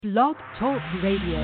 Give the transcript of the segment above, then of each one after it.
Blog Talk Radio.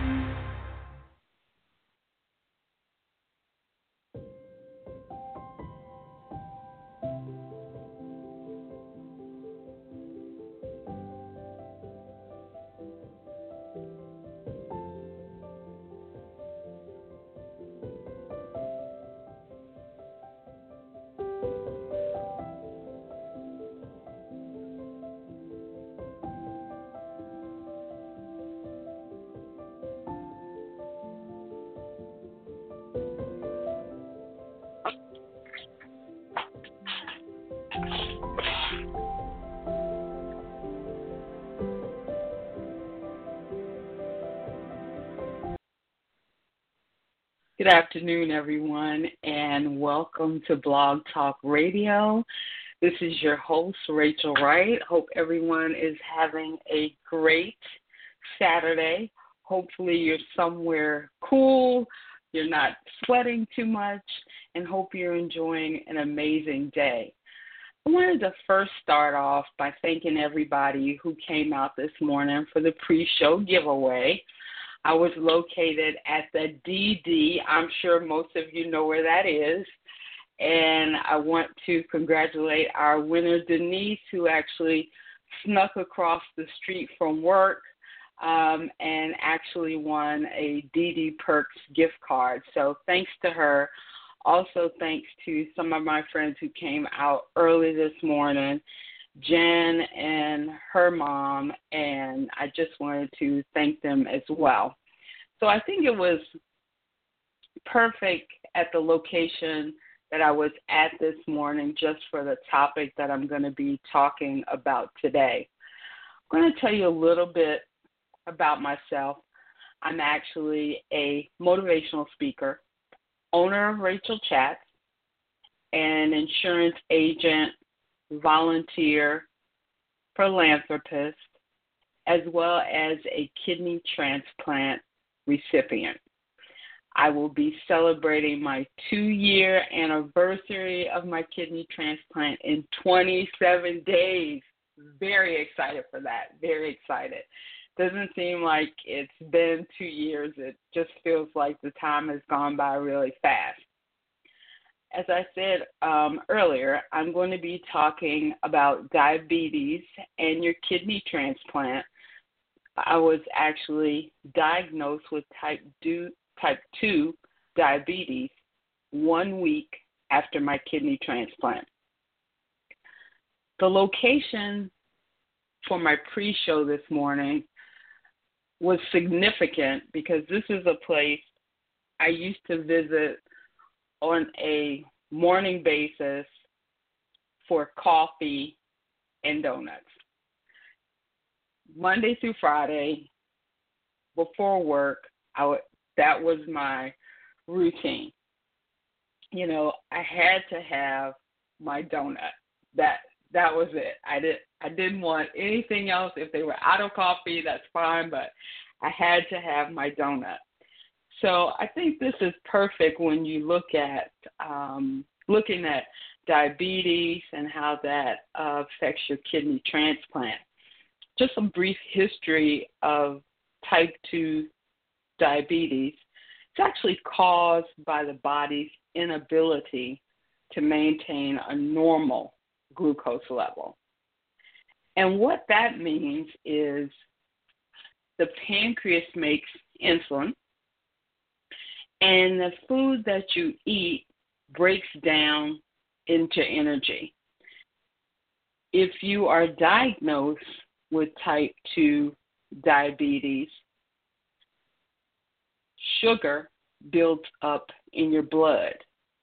Good afternoon, everyone, and welcome to Blog Talk Radio. This is your host, Rachel Wright. Hope everyone is having a great Saturday. Hopefully you're somewhere cool, you're not sweating too much, and hope you're enjoying an amazing day. I wanted to first start off by thanking everybody who came out this morning for the pre-show giveaway. I was located at the DD. I'm sure most of you know where that is. And I want to congratulate our winner, Denise, who actually snuck across the street from work and actually won a DD Perks gift card. So thanks to her. Also thanks to some of my friends who came out early this morning, Jen and her mom, and I just wanted to thank them as well. So I think it was perfect at the location that I was at this morning just for the topic that I'm going to be talking about today. I'm going to tell you a little bit about myself. I'm actually a motivational speaker, owner of Rachel Chats, an insurance agent, volunteer, philanthropist, as well as a kidney transplant recipient. I will be celebrating my 2-year anniversary of my kidney transplant in 27 days. Very excited for that. Very excited. Doesn't seem like it's been 2 years. It just feels like the time has gone by really fast. As I said earlier, I'm going to be talking about diabetes and your kidney transplant. I was actually diagnosed with type 2 diabetes 1 week after my kidney transplant. The location for my pre-show this morning was significant because this is a place I used to visit on a morning basis for coffee and donuts. Monday through Friday, before work, that was my routine. You know, I had to have my donut. That was it. I didn't want anything else. If they were out of coffee, that's fine, but I had to have my donut. So I think this is perfect when you look at looking at diabetes and how that affects your kidney transplant. Just some brief history of type 2 diabetes. It's actually caused by the body's inability to maintain a normal glucose level. And what that means is the pancreas makes insulin, and the food that you eat breaks down into energy. If you are diagnosed with type 2 diabetes, sugar builds up in your blood,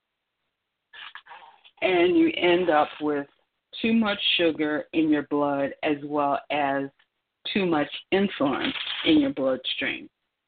and you end up with too much sugar in your blood as well as too much insulin in your bloodstream.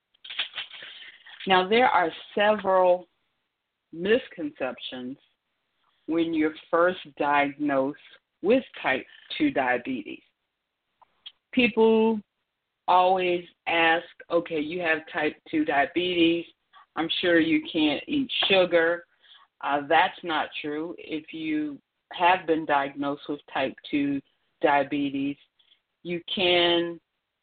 Now, there are several misconceptions when you're first diagnosed with type 2 diabetes. People always ask, okay, you have type 2 diabetes. I'm sure you can't eat sugar. That's not true. If you have been diagnosed with type 2 diabetes, you can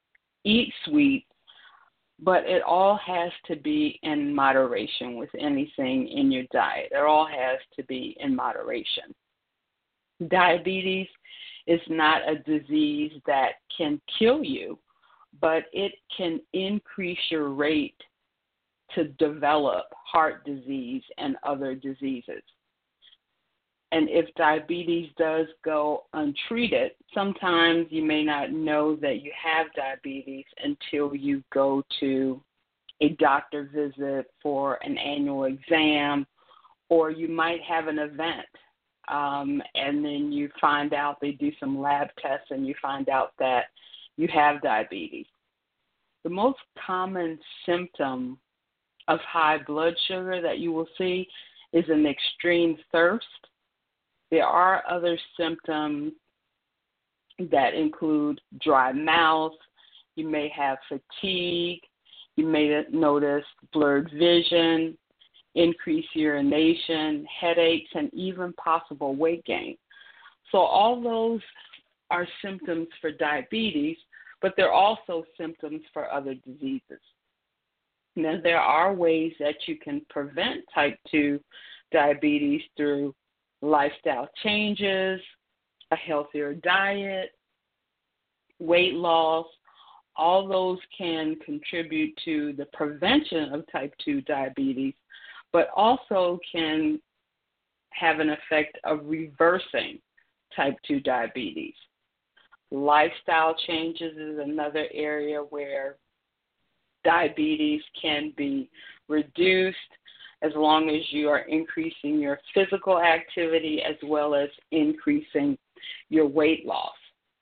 eat sweet, but it all has to be in moderation with anything in your diet. It all has to be in moderation. Diabetes is not a disease that can kill you, but it can increase your rate to develop heart disease and other diseases. And if diabetes does go untreated, sometimes you may not know that you have diabetes until you go to a doctor visit for an annual exam, or you might have an event, and then you find out, they do some lab tests, and you find out that you have diabetes. The most common symptom of high blood sugar that you will see is an extreme thirst. There are other symptoms that include dry mouth. You may have fatigue. You may notice blurred vision, increased urination, headaches, and even possible weight gain. So all those are symptoms for diabetes, but they're also symptoms for other diseases. Now, there are ways that you can prevent type 2 diabetes through lifestyle changes, a healthier diet, weight loss. All those can contribute to the prevention of type 2 diabetes, but also can have an effect of reversing type 2 diabetes. Lifestyle changes is another area where diabetes can be reduced as long as you are increasing your physical activity as well as increasing your weight loss.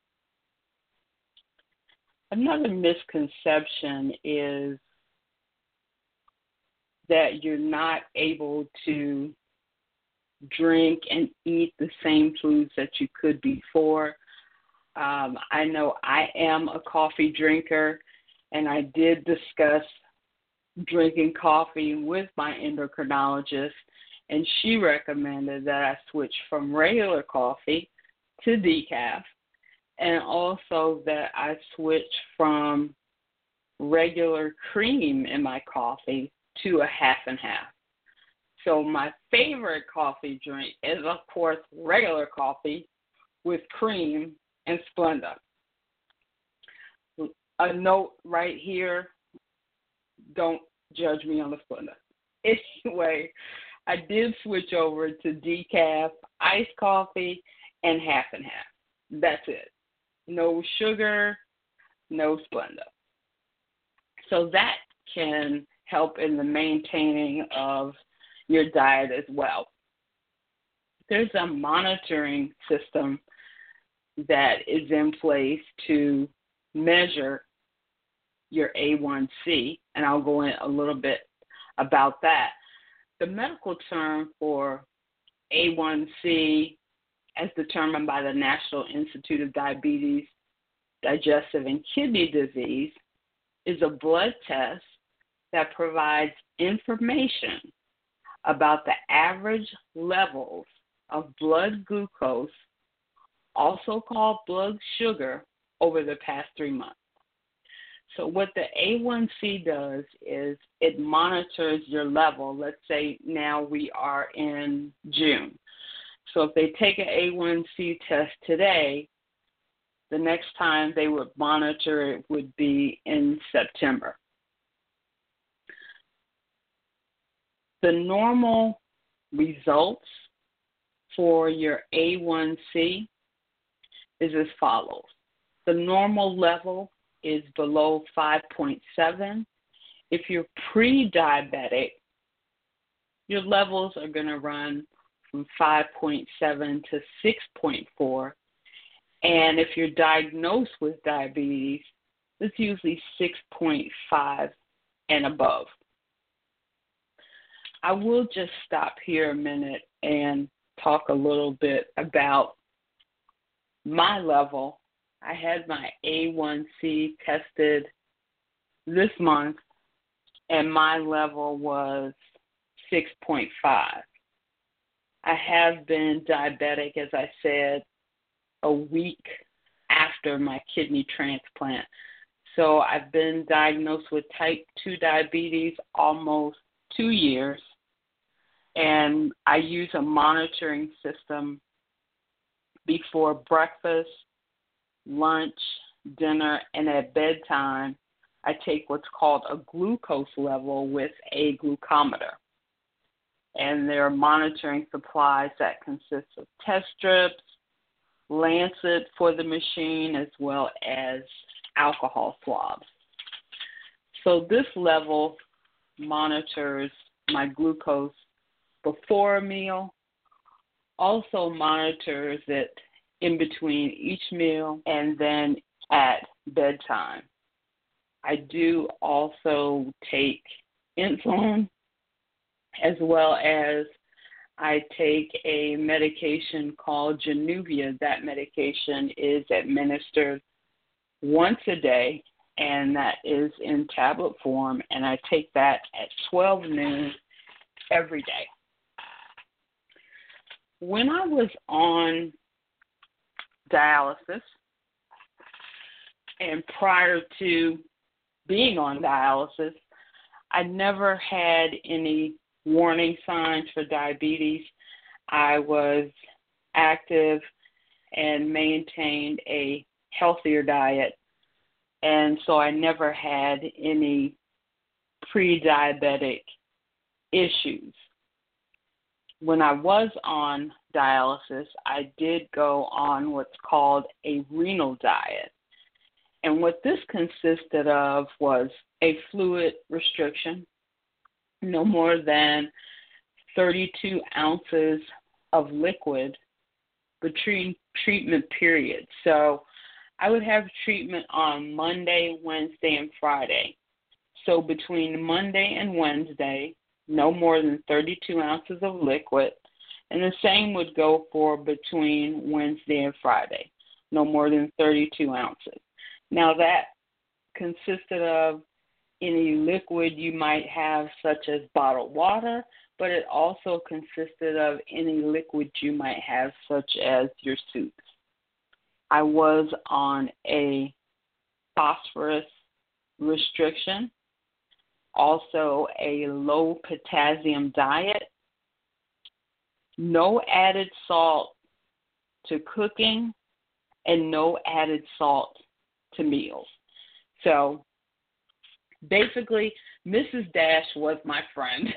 Another misconception is that you're not able to drink and eat the same foods that you could before. I know I am a coffee drinker, and I did discuss drinking coffee with my endocrinologist, and she recommended that I switch from regular coffee to decaf, and also that I switch from regular cream in my coffee to a half and half. So my favorite coffee drink is, of course, regular coffee with cream and Splenda. A note right here, don't judge me on the Splenda. Anyway, I did switch over to decaf, iced coffee, and half and half. That's it. No sugar, no Splenda. So that can help in the maintaining of your diet as well. There's a monitoring system that is in place to measure your A1C, and I'll go in a little bit about that. The medical term for A1C, as determined by the National Institute of Diabetes, Digestive and Kidney Disease, is a blood test that provides information about the average levels of blood glucose, also called blood sugar, over the past 3 months. So what the A1C does is it monitors your level. Let's say now we are in June. So if they take an A1C test today, the next time they would monitor it would be in September. The normal results for your A1C is as follows. The normal level is below 5.7. If you're pre-diabetic, your levels are going to run from 5.7 to 6.4. And if you're diagnosed with diabetes, it's usually 6.5 and above. I will just stop here a minute and talk a little bit about my level. I had my A1C tested this month, and my level was 6.5. I have been diabetic, as I said, a week after my kidney transplant. So I've been diagnosed with type 2 diabetes almost 2 years, and I use a monitoring system before breakfast, lunch, dinner, and at bedtime. I take what's called a glucose level with a glucometer. And there are monitoring supplies that consist of test strips, lancet for the machine, as well as alcohol swabs. So this level monitors my glucose before a meal, also monitors it in between each meal, and then at bedtime. I do also take insulin, as well as I take a medication called Januvia. That medication is administered once a day, and that is in tablet form, and I take that at 12 noon every day. When I was on dialysis, and prior to being on dialysis, I never had any warning signs for diabetes. I was active and maintained a healthier diet, and so I never had any pre-diabetic issues. When I was on dialysis, I did go on what's called a renal diet. And what this consisted of was a fluid restriction, no more than 32 ounces of liquid between treatment periods. So I would have treatment on Monday, Wednesday, and Friday. So between Monday and Wednesday, no more than 32 ounces of liquid. And the same would go for between Wednesday and Friday, no more than 32 ounces. Now that consisted of any liquid you might have, such as bottled water, but it also consisted of any liquid you might have, such as your soups. I was on a phosphorus restriction, also a low potassium diet, no added salt to cooking, and no added salt to meals. So basically, Mrs. Dash was my friend.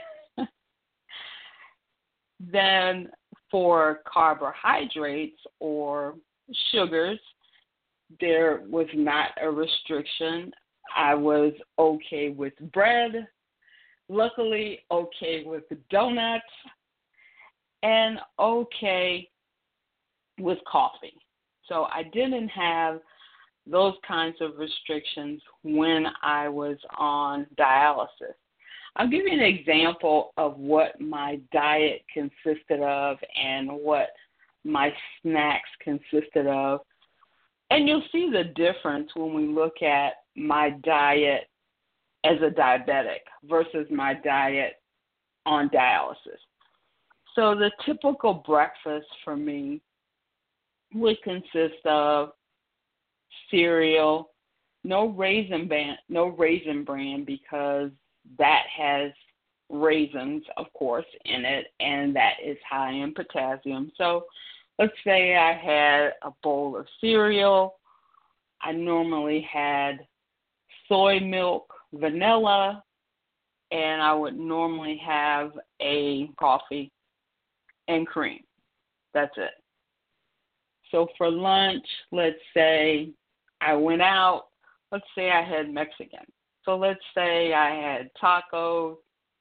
Then for carbohydrates or sugars, there was not a restriction. I was okay with bread, luckily okay with donuts, and okay with coffee. So I didn't have those kinds of restrictions when I was on dialysis. I'll give you an example of what my diet consisted of and what my snacks consisted of. And you'll see the difference when we look at my diet as a diabetic versus my diet on dialysis. So the typical breakfast for me would consist of cereal, no raisin bran because that has raisins, of course, in it, and that is high in potassium. So let's say I had a bowl of cereal. I normally had soy milk, vanilla, and I would normally have a coffee and cream. That's it. So for lunch, let's say I went out. Let's say I had Mexican. So let's say I had tacos,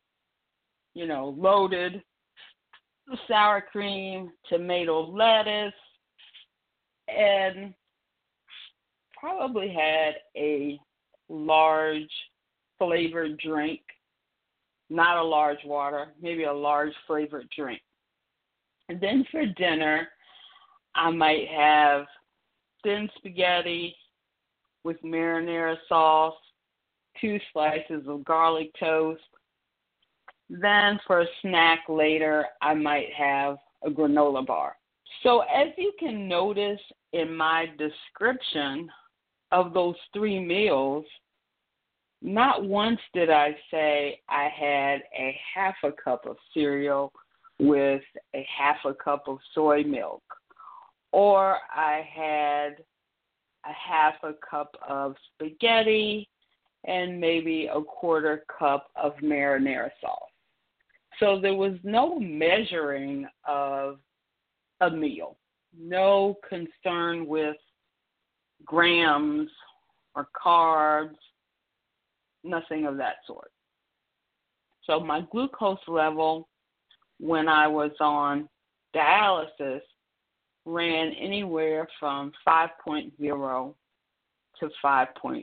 loaded, sour cream, tomato lettuce, and probably had a large flavored drink, not a large water, maybe a large flavored drink. And then for dinner, I might have thin spaghetti with marinara sauce, 2 slices of garlic toast. Then for a snack later, I might have a granola bar. So as you can notice in my description of those 3 meals, not once did I say I had a half a cup of cereal with a half a cup of soy milk, or I had a half a cup of spaghetti and maybe a quarter cup of marinara sauce. So there was no measuring of a meal, no concern with grams or carbs, nothing of that sort. So my glucose level when I was on dialysis ran anywhere from 5.0 to 5.2.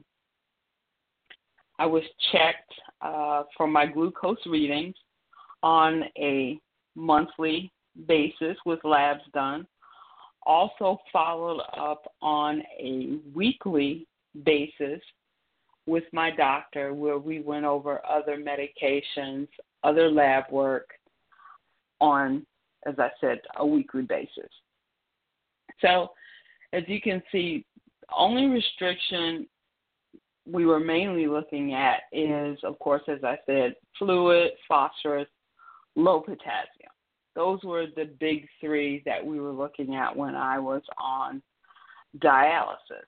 I was checked for my glucose readings on a monthly basis with labs done, also followed up on a weekly basis with my doctor where we went over other medications, other lab work on, as I said, a weekly basis. So as you can see, the only restriction we were mainly looking at is, of course, as I said, fluid, phosphorus, low potassium. Those were the big 3 that we were looking at when I was on dialysis.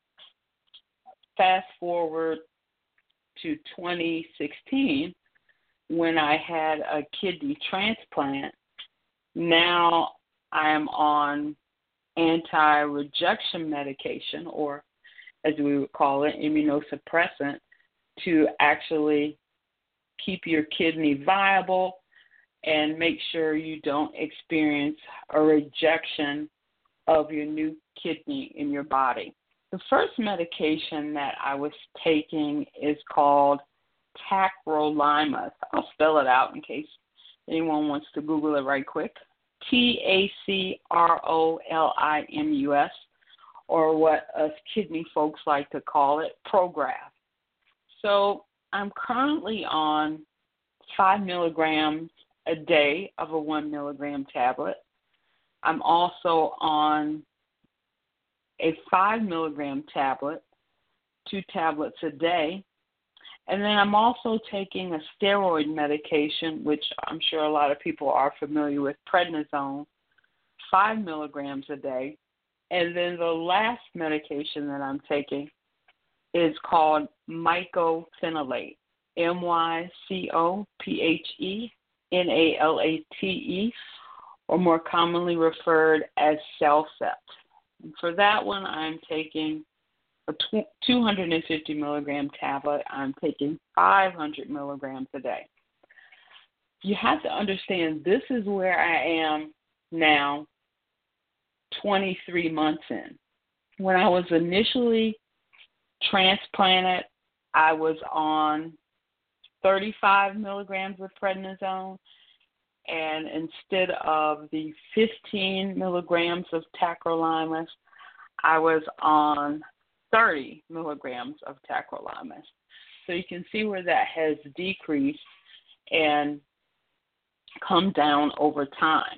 Fast forward to 2016, when I had a kidney transplant. Now I'm on anti-rejection medication, or as we would call it, immunosuppressant, to actually keep your kidney viable and make sure you don't experience a rejection of your new kidney in your body. The first medication that I was taking is called tacrolimus. I'll spell it out in case anyone wants to Google it right quick. TACROLIMUS, or what us kidney folks like to call it, Prograf. So I'm currently on 5 milligrams a day of a 1 milligram tablet. I'm also on a 5 milligram tablet, 2 tablets a day. And then I'm also taking a steroid medication, which I'm sure a lot of people are familiar with, prednisone, 5 milligrams a day. And then the last medication that I'm taking is called mycophenolate, mycophenolate, or more commonly referred as Cellcept. And for that one, I'm taking a 250 milligram tablet. I'm taking 500 milligrams a day. You have to understand this is where I am now, 23 months in. When I was initially transplanted, I was on 35 milligrams of prednisone, and instead of the 15 milligrams of tacrolimus, I was on 30 milligrams of tacrolimus. So you can see where that has decreased and come down over time.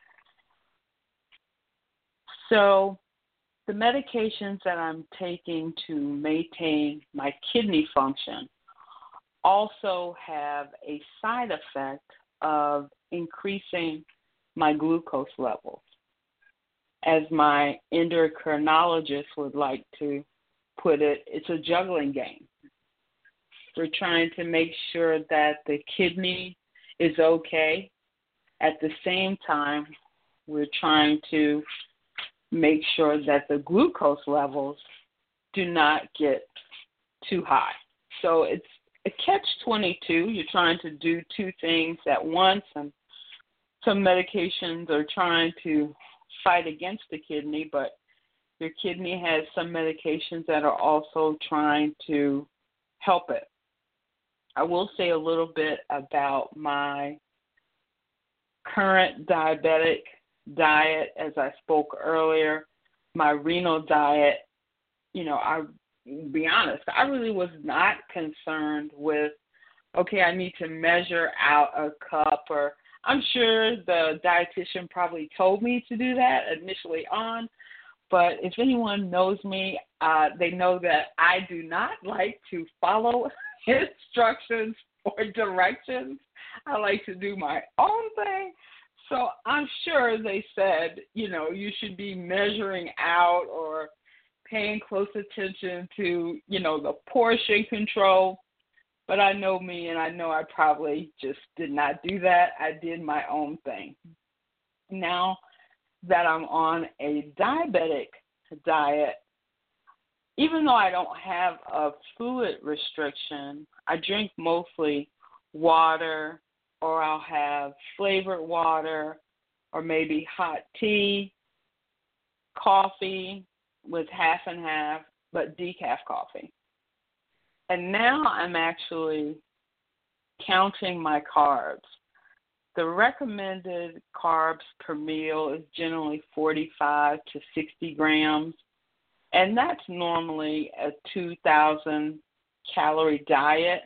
So the medications that I'm taking to maintain my kidney function also have a side effect of increasing my glucose levels. As my endocrinologist would like to put it, it's a juggling game. We're trying to make sure that the kidney is okay. At the same time, we're trying to make sure that the glucose levels do not get too high. So it's a catch-22. You're trying to do 2 things at once, and some medications are trying to fight against the kidney, but your kidney has some medications that are also trying to help it. I will say a little bit about my current diabetic diet. As I spoke earlier, my renal diet, I'll be honest, I really was not concerned with, okay, I need to measure out a cup, or I'm sure the dietitian probably told me to do that initially on, But if anyone knows me, they know that I do not like to follow instructions or directions. I like to do my own thing. So I'm sure they said, you should be measuring out or paying close attention to, the portion control. But I know me, and I know I probably just did not do that. I did my own thing. Now that I'm on a diabetic diet, even though I don't have a fluid restriction, I drink mostly water, or I'll have flavored water, or maybe hot tea, coffee with half and half, but decaf coffee. And now I'm actually counting my carbs. The recommended carbs per meal is generally 45 to 60 grams, and that's normally a 2,000 calorie diet.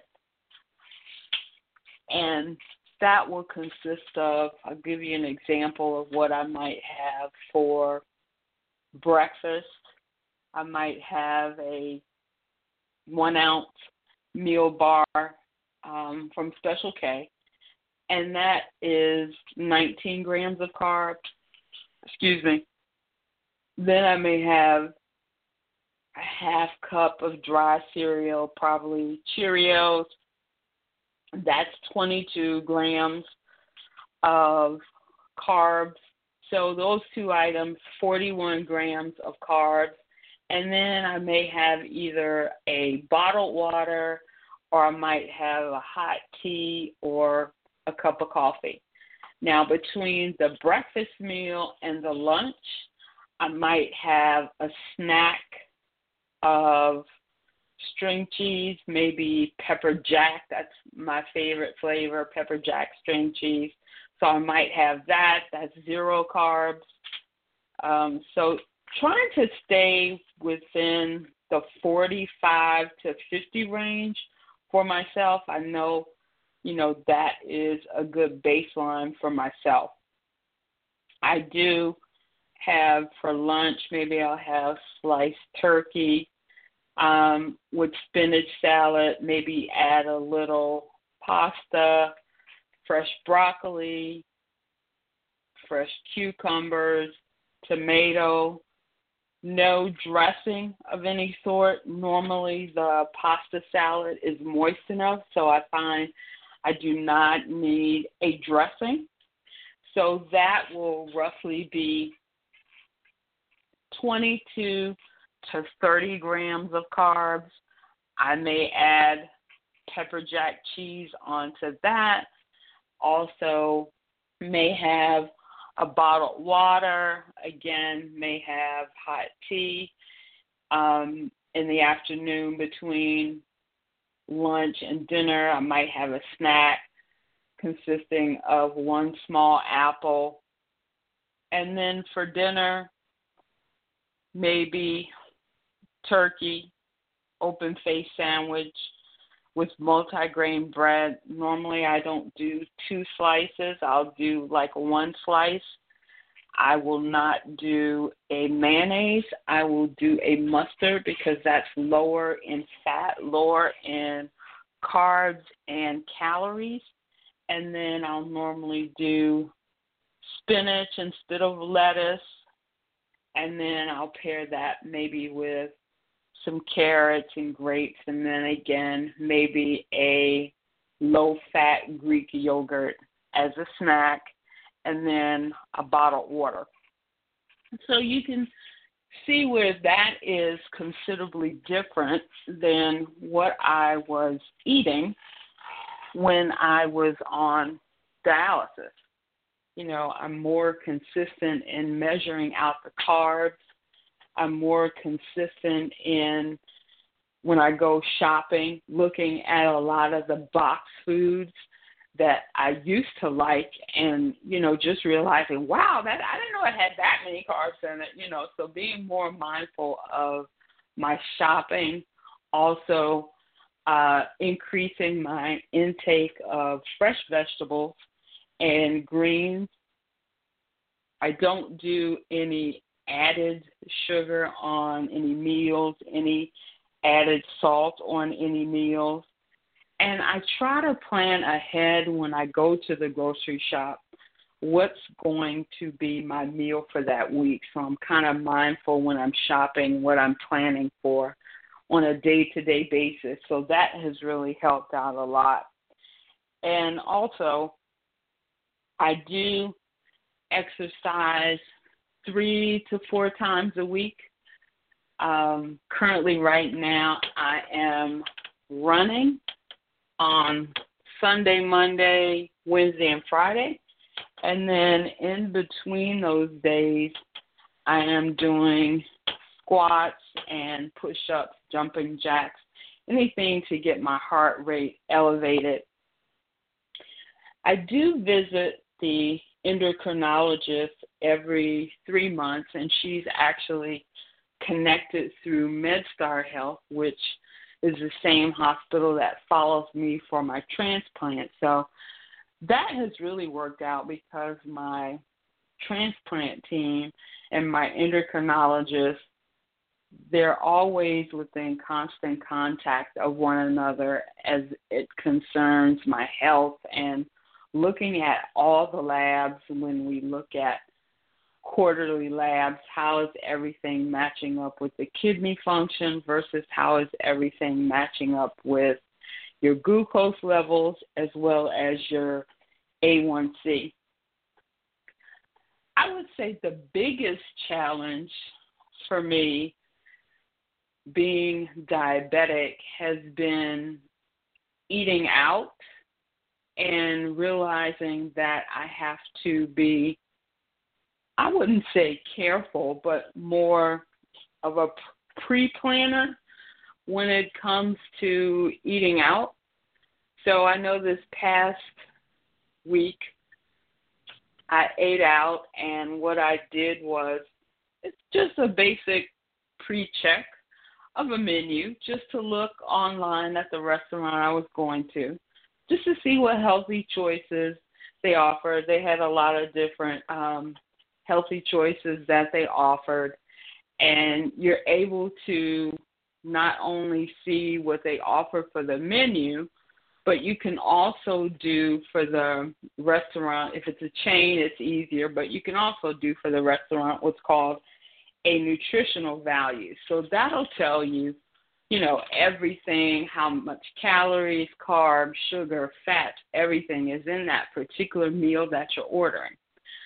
And that will consist of, I'll give you an example of what I might have for breakfast. I might have a 1 ounce meal bar from Special K, and that is 19 grams of carbs. Excuse me. Then I may have a half cup of dry cereal, probably Cheerios. That's 22 grams of carbs. So those two items, 41 grams of carbs. And then I may have either a bottled water, or I might have a hot tea or a cup of coffee. Now, between the breakfast meal and the lunch, I might have a snack of string cheese, maybe pepper jack. That's my favorite flavor, pepper jack string cheese. So I might have that. That's 0 carbs. So trying to stay within the 45 to 50 range for myself. I know, that is a good baseline for myself. I do have for lunch, maybe I'll have sliced turkey with spinach salad, maybe add a little pasta, fresh broccoli, fresh cucumbers, tomato, no dressing of any sort. Normally the pasta salad is moist enough, so I find I do not need a dressing. So that will roughly be 22 to 30 grams of carbs. I may add pepper jack cheese onto that. Also may have a bottled water. Again, may have hot tea. In the afternoon between lunch and dinner, I might have a snack consisting of 1 small apple. And then for dinner, maybe turkey, open-faced sandwich with multigrain bread. Normally I don't do 2 slices. I'll do like 1 slice. I will not do a mayonnaise. I will do a mustard because that's lower in fat, lower in carbs and calories. And then I'll normally do spinach instead of lettuce. And then I'll pair that maybe with some carrots and grapes, and then again, maybe a low-fat Greek yogurt as a snack, and then a bottled water. So you can see where that is considerably different than what I was eating when I was on dialysis. I'm more consistent in measuring out the carbs. I'm more consistent in when I go shopping, looking at a lot of the box foods that I used to like and, just realizing, wow, I didn't know it had that many carbs in it, so being more mindful of my shopping, also increasing my intake of fresh vegetables and greens. I don't do any added sugar on any meals, any added salt on any meals. And I try to plan ahead when I go to the grocery shop what's going to be my meal for that week. So I'm kind of mindful when I'm shopping what I'm planning for on a day-to-day basis. So that has really helped out a lot. And also, I do exercise 3 to 4 times a week. Currently, right now, I am running on Sunday, Monday, Wednesday, and Friday. And then in between those days, I am doing squats and push-ups, jumping jacks, anything to get my heart rate elevated. I do visit the endocrinologist every 3 months, and she's actually connected through MedStar Health, which is the same hospital that follows me for my transplant. So that has really worked out because my transplant team and my endocrinologist, they're always within constant contact of one another as it concerns my health and looking at all the labs. When we look at quarterly labs, how is everything matching up with the kidney function versus how is everything matching up with your glucose levels as well as your A1C. I would say the biggest challenge for me being diabetic has been eating out and realizing that I have to be, I wouldn't say careful, but more of a pre-planner when it comes to eating out. So I know this past week I ate out, and what I did was, it's just a basic pre-check of a menu just to look online at the restaurant I was going to, just to see what healthy choices they offered. They had a lot of different healthy choices that they offered, and you're able to not only see what they offer for the menu, but you can also do for the restaurant, if it's a chain, it's easier, but you can also do for the restaurant what's called a nutritional value. So that'll tell you, everything, how much calories, carbs, sugar, fat, everything is in that particular meal that you're ordering.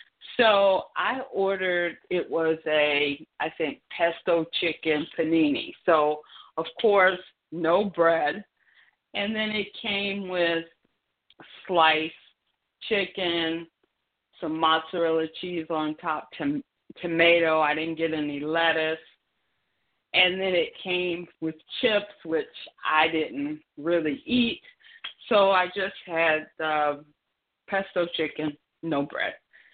So I ordered, it was I think, pesto chicken panini. So, of course, no bread. And then it came with sliced chicken, some mozzarella cheese on top, tomato. I didn't get any lettuce. And then it came with chips, which I didn't really eat. So I just had pesto chicken, no bread.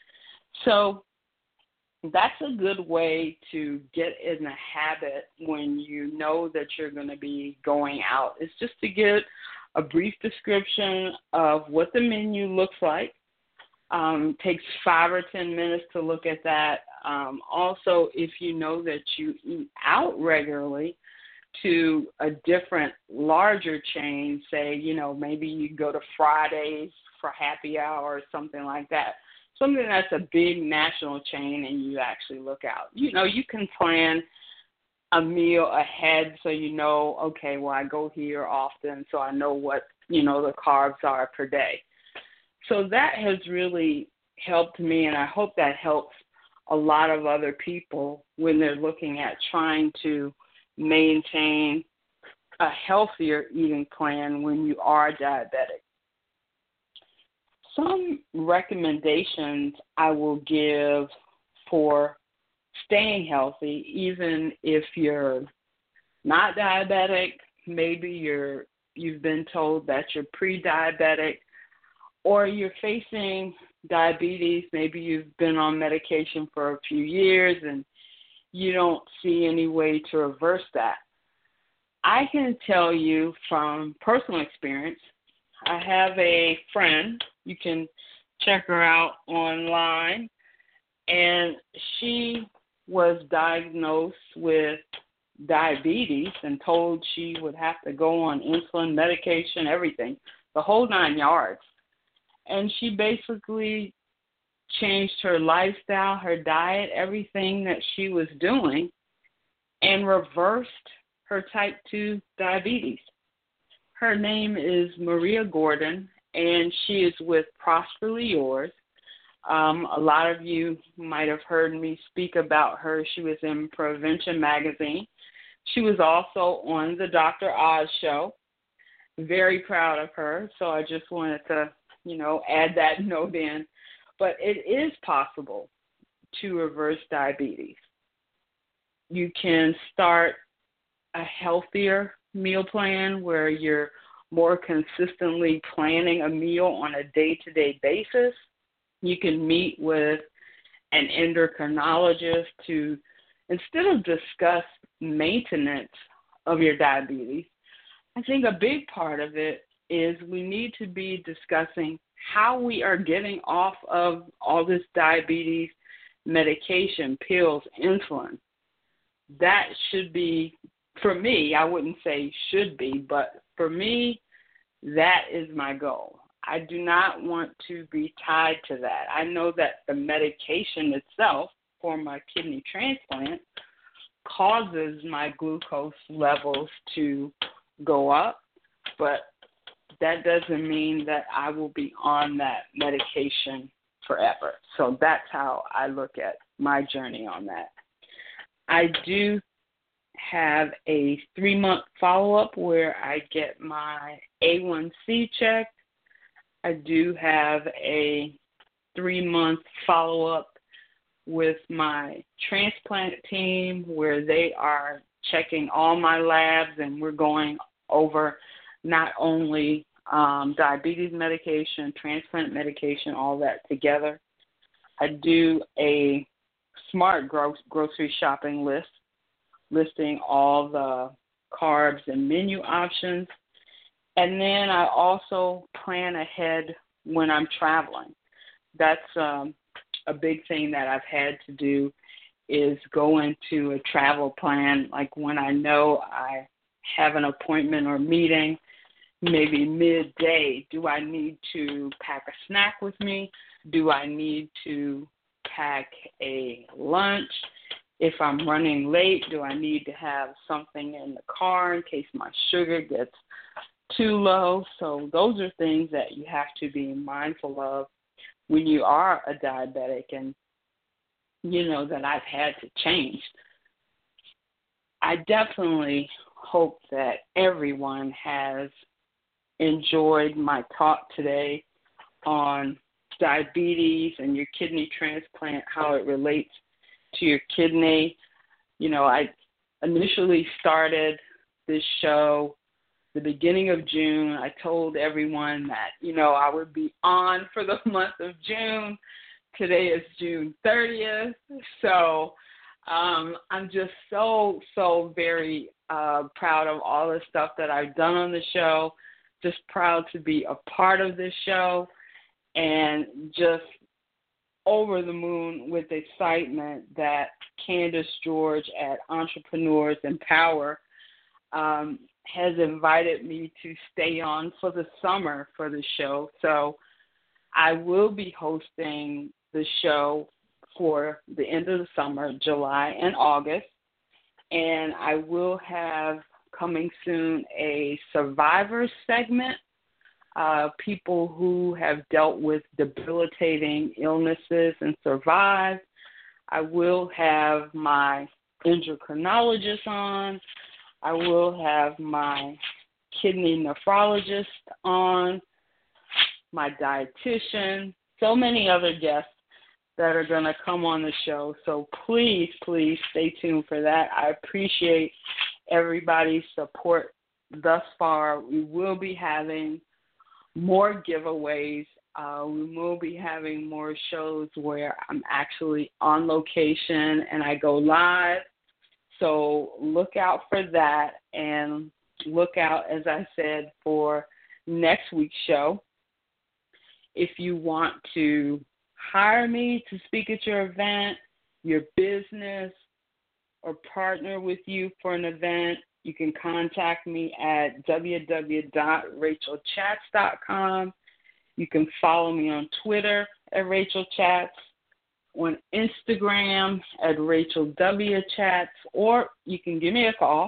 So that's a good way to get in the habit when you know that you're going to be going out. It's just to get a brief description of what the menu looks like. Takes 5 or 10 minutes to look at that. Also, if you know that you eat out regularly to a different, larger chain, say, maybe you go to Fridays for happy hour or something like that, something that's a big national chain and you actually look out. You can plan a meal ahead so okay, well, I go here often, so I know what, the carbs are per day. So that has really helped me, and I hope that helps a lot of other people when they're looking at trying to maintain a healthier eating plan when you are diabetic. Some recommendations I will give for staying healthy, even if you're not diabetic, maybe you've been told that you're pre-diabetic, or you're facing diabetes, maybe you've been on medication for a few years and you don't see any way to reverse that. I can tell you from personal experience, I have a friend, you can check her out online, and she was diagnosed with diabetes and told she would have to go on insulin, medication, everything, the whole 9 yards. And she basically changed her lifestyle, her diet, everything that she was doing, and reversed her type 2 diabetes. Her name is Maria Gordon, and she is with Prosperly Yours. A lot of you might have heard me speak about her. She was in Prevention Magazine. She was also on the Dr. Oz show. Very proud of her. So I just wanted to, add that note in. But it is possible to reverse diabetes. You can start a healthier meal plan where you're more consistently planning a meal on a day-to-day basis. You can meet with an endocrinologist to, instead of discuss maintenance of your diabetes, I think a big part of it is we need to be discussing how we are getting off of all this diabetes medication, pills, insulin. That should be, for me, I wouldn't say should be, but for me, that is my goal. I do not want to be tied to that. I know that the medication itself for my kidney transplant causes my glucose levels to go up, but that doesn't mean that I will be on that medication forever. So that's how I look at my journey on that. I do have a 3-month follow-up where I get my A1C checked. I do have a 3-month follow-up with my transplant team where they are checking all my labs, and we're going over not only diabetes medication, transplant medication, all that together. I do a smart grocery shopping list, listing all the carbs and menu options. And then I also plan ahead when I'm traveling. That's a big thing that I've had to do is go into a travel plan. Like when I know I have an appointment or meeting, maybe midday, do I need to pack a snack with me? Do I need to pack a lunch? If I'm running late, do I need to have something in the car in case my sugar gets too low? So those are things that you have to be mindful of when you are a diabetic, and that I've had to change. I definitely hope that everyone has enjoyed my talk today on diabetes and your kidney transplant, how it relates to your kidney. I initially started this show the beginning of June. I told everyone that, I would be on for the month of June. Today is June 30th. So I'm just so very proud of all the stuff that I've done on the show. Just proud to be a part of this show, and just over the moon with excitement that Candace George at Entrepreneurs Empower has invited me to stay on for the summer for the show. So I will be hosting the show for the end of the summer, July and August, and I will have coming soon a survivor segment, people who have dealt with debilitating illnesses and survived. I will have my endocrinologist on. I will have my kidney nephrologist on, my dietitian, so many other guests that are going to come on the show. So please stay tuned for that. I appreciate everybody's support thus far. We will be having more giveaways. We will be having more shows where I'm actually on location and I go live. So look out for that, and look out, as I said, for next week's show. If you want to hire me to speak at your event, your business or partner with you for an event, you can contact me at www.rachelchats.com. You can follow me on Twitter at Rachel Chats, on Instagram at Rachel W. Chats, or you can give me a call,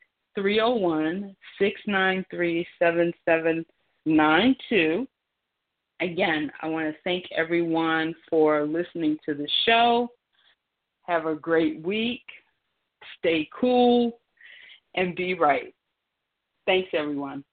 301-693-7792. Again, I want to thank everyone for listening to the show. Have a great week. Stay cool and be right. Thanks, everyone.